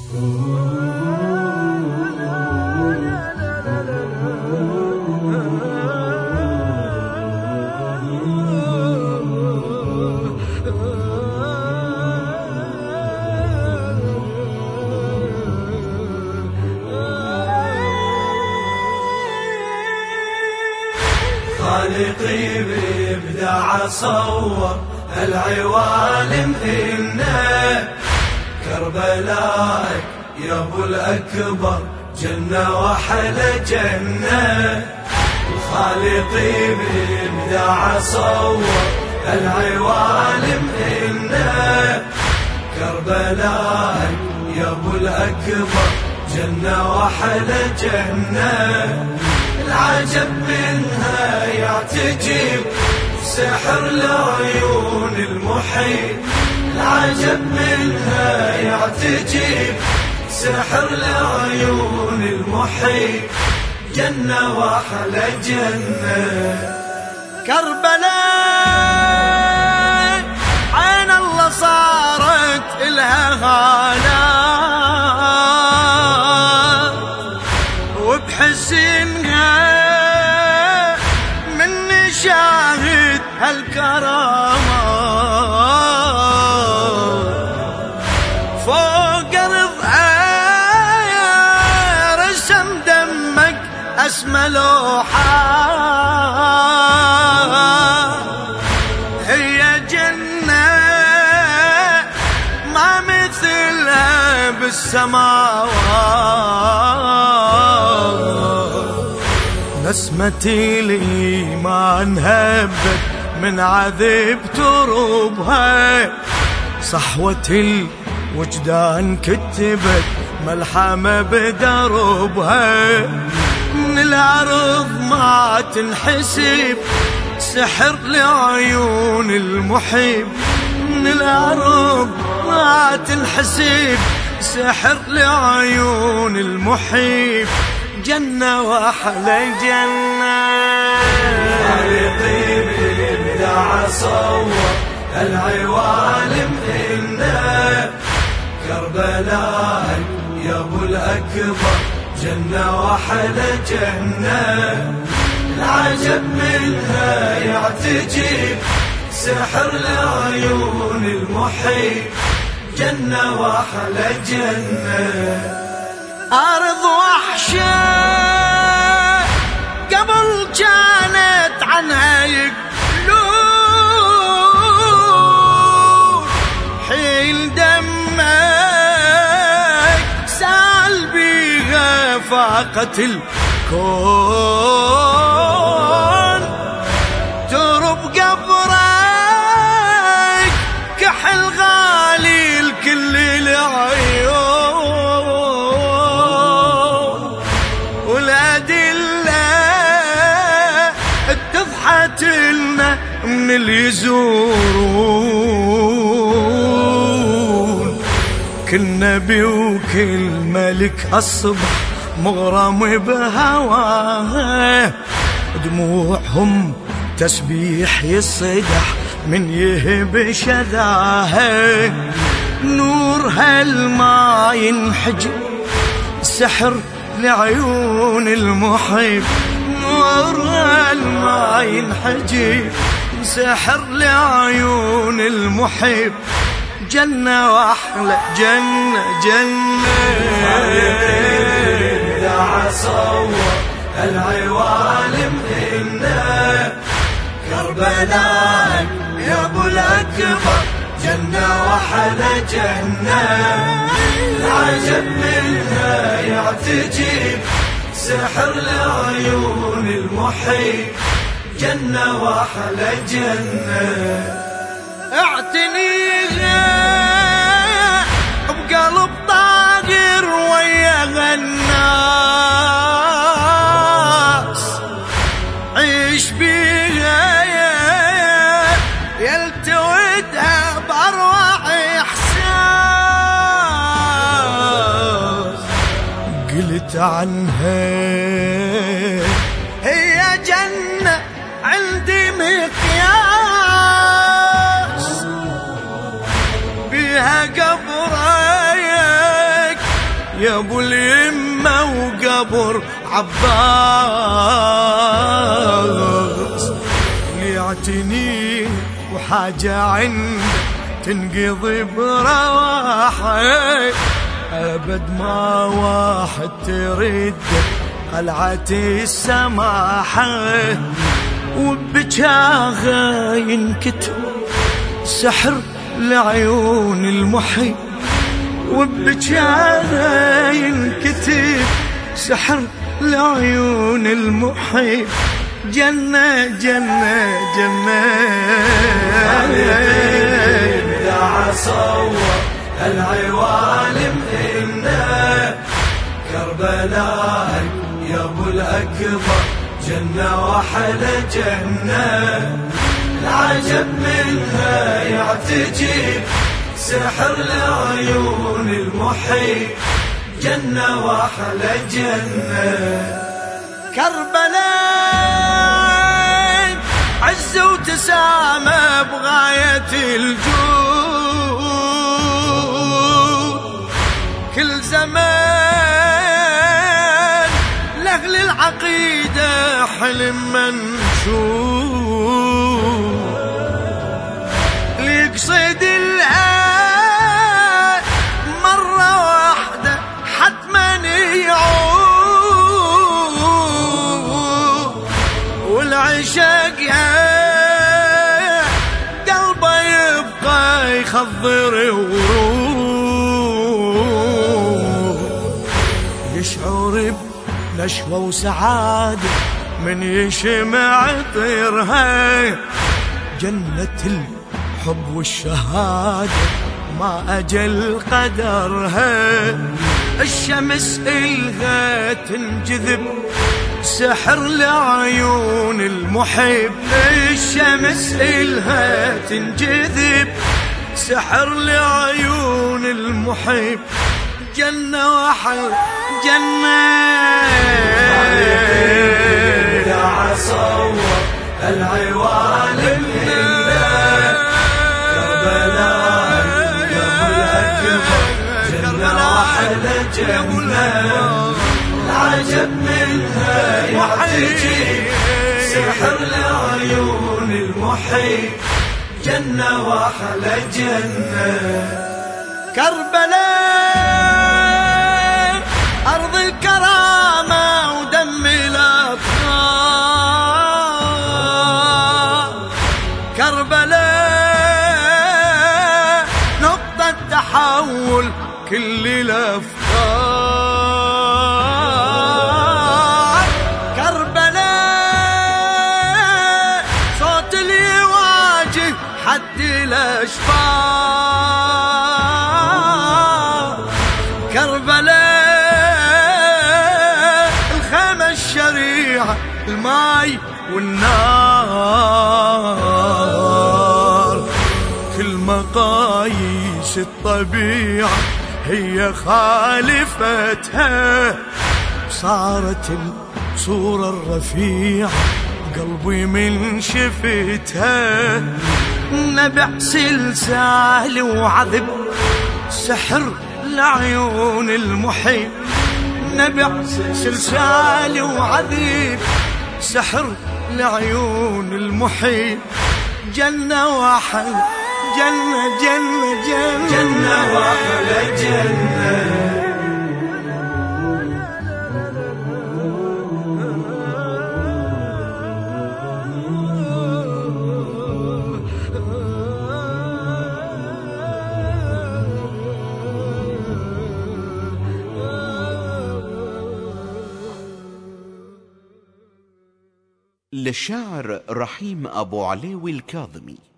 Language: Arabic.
خالقي بإبداع صور العوالم إنك كربلائك يا ابو الأكبر جنة وحلى جنة. خالقي بإبداع صور العوالم إنك كربلائك يا ابو الأكبر جنة وحلى جنة. العجب منها يعتجب سحر العيون المحيط. العجب منها يعتجب سحر العيون المحيط جنة وحلى جنة. كربلاء عين الله صارت إلها غالة وبحسنها من شاهد هالكرامة فوق رضعها رسم دمك أسمى لوحة. هي جنة ما مثلها بالسماوات. نسمتي الإيمان هبت من عذب تربها. صحوة الوجدان كتبت ملحمة بدربها. من العرض ما تنحسب سحر لعيون المحب. من العرض ما تنحسب سحر لعيون المحب جنة وحلى جنة. خالقي بإبداع صور العوالم إنك كربلاء يا ابو الأكبر جنة وحلى جنة. العجب منها يعتجب سحر العيون المحيط جنة وحلى جنة. أرض وحشة قبل كانت عنها يقولون حيل دمك سال بيها فاقت الكون. ترب قبرك كحل غالي الكل العيون. والأدلة اتضحت لنا من اليزورون. كل نبي وكل ملك الصبح مغرم بهواه. دموعهم تسبيح يصدح من يهب شذاها. نور هالما ينحجب سحر لعيون المحب. نور هالما ينحجب سحر لعيون المحب جنة وحلى جنة جنة. إبداع صور العوالم إنك كربلاء يا ابو الأكبر جنة وحلى جنة. العجب منها يعتجب سحر العيون المحيط جنة وحلى جنة. اعتنيها بقلب طاهر ويا الناس. عيش بيها يلتوتها بأروع إحساس. قلت عنها هي جنة عندي مقياس. بها قبرك يا ابو اليمة وقبر عباس، يعتني وحاجة عنده تنقضي برواحه، أبد ما واحد ترد قلعة السماحة، وبجاغه ينكتب سحر لعيون المحب، وبجاغه ينكتب سحر لعيون المحب، جنة جنة جنة. إذا صور العوالم إنه كربلاء يا ابو الأكبر، جنة وحلا جنة، العجب منها يعتجب سحر لعيون المحيط، جنة وحلا جنة. كربلاء عز وتسامى بغاية الجود، كل زمان لأهل العقيدة حلم منشود، ليقصد الآن مرة واحدة حتما يعود، والعشاق يا قلبه يبقى يخضر ورود، يشعر بنشوة وسعادة من يشمع طيرها، جنة الحب والشهادة ما أجل قدرها، الشمس إلها تنجذب سحر لعيون المحب، الشمس إلها تنجذب سحر لعيون المحب، جنة وحل جنة. إذا صور العوالم إنه كربلاء يا ابو الأكبر، جنة وحلا جنة، العجب منها يعتجب سحر لعيون المحيط، جنة وحلا جنة. كربلاء أرض الكرامة ودم الأطهار، كربلاء نقطة تحول كل الأفكار، كربلاء صوت اللي يواجه حد الأشفار، كربلاء الخيمة الشريعة الماي والنار، كل مقاييس الطبيعة هي خالفتها، صارت الصورة الرفيعة قلبي من شفتها، نبع سلسال وعذب سحر لعيون المحيط، نبع سلسال وعذب سحر لعيون المحيط، جنة وحل جنة جنة جنة، جنة وحلا جنة. للشاعر رحيم أبو عليوي الكاظمي.